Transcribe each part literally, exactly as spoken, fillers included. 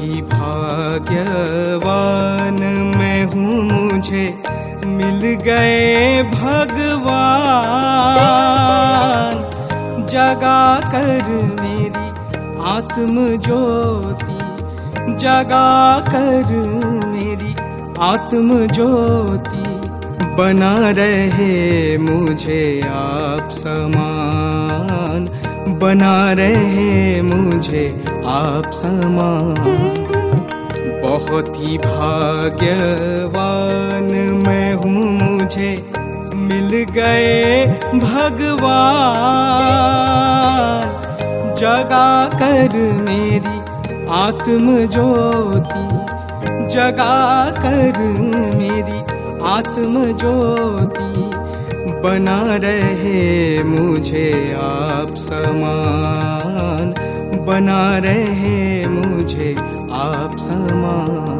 ही भाग्यवान मैं हूँ, मुझे मिल गए भगवान। जगा कर मेरी आत्म ज्योति, जगा कर मेरी आत्म ज्योति, बना रहे मुझे आप समान, बना रहे मुझे आप समान। बहुत ही भाग्यवान मैं हूँ, मुझे मिल गए भगवान। जगा कर मेरी आत्म ज्योति, जगा कर मेरी आत्म ज्योति, बना रहे मुझे आप समान, बना रहे मुझे आप समान।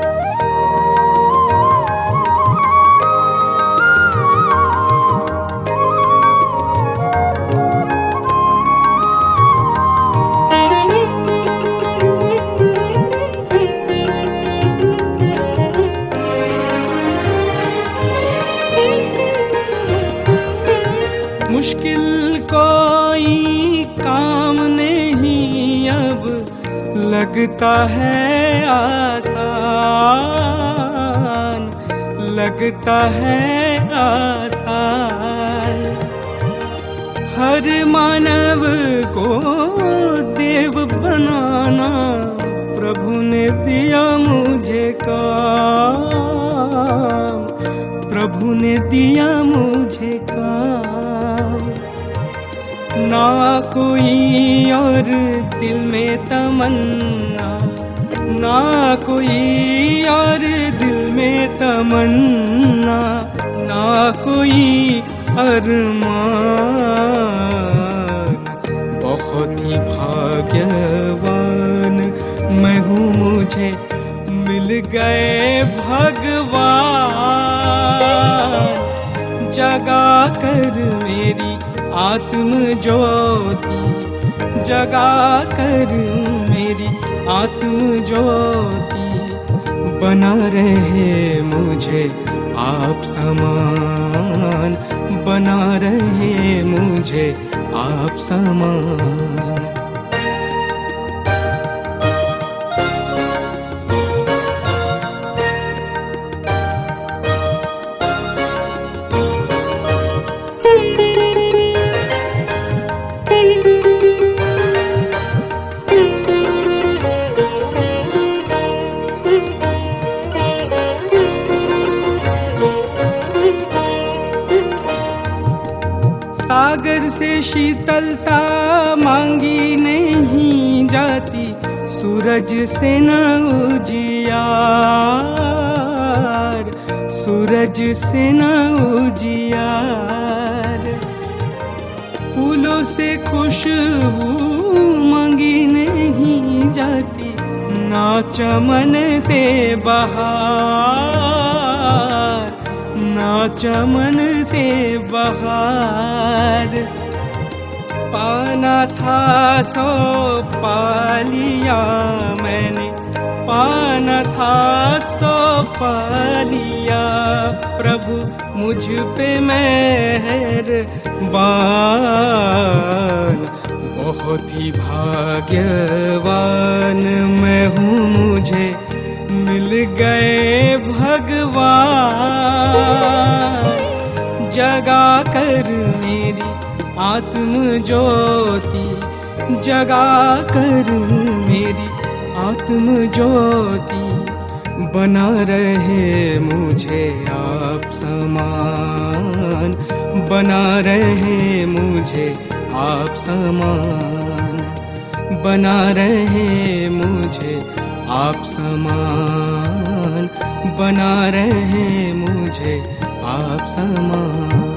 मुश्किल कोई काम नहीं अब लगता है आसान, लगता है आसान। हर मानव को देव बनाना प्रभु ने दिया मुझे काम, प्रभु ने दिया मुझे काम। ना कोई और दिल में तमन्ना, ना कोई और दिल में तमन्ना, ना कोई अरमान। बहुत ही भाग्यवान मैं हूँ, मुझे मिल गए भगवान। जगा कर मेरी आत्म ज्योति, जगा कर मेरी आत्म ज्योति, बना रहे मुझे आप समान, बना रहे मुझे आप समान। सागर से शीतलता मांगी नहीं जाती, सूरज से न उजियार, सूरज से न उजियार। फूलों से खुशबू मांगी नहीं जाती, ना चमन से बहार, ना चमन से बहार। पाना था सो पालिया मैंने, पाना था सो पालिया। प्रभु मुझ पे मेहरबान। बहुत ही भाग्यवान मैं हूँ, मुझे मिल गए भगवान। जगा कर मेरी आत्म ज्योति, जगा कर मेरी आत्म ज्योति, बना रहे मुझे आप समान, बना रहे मुझे आप समान, बना रहे मुझे आप समान, बना रहे मुझे आप समान।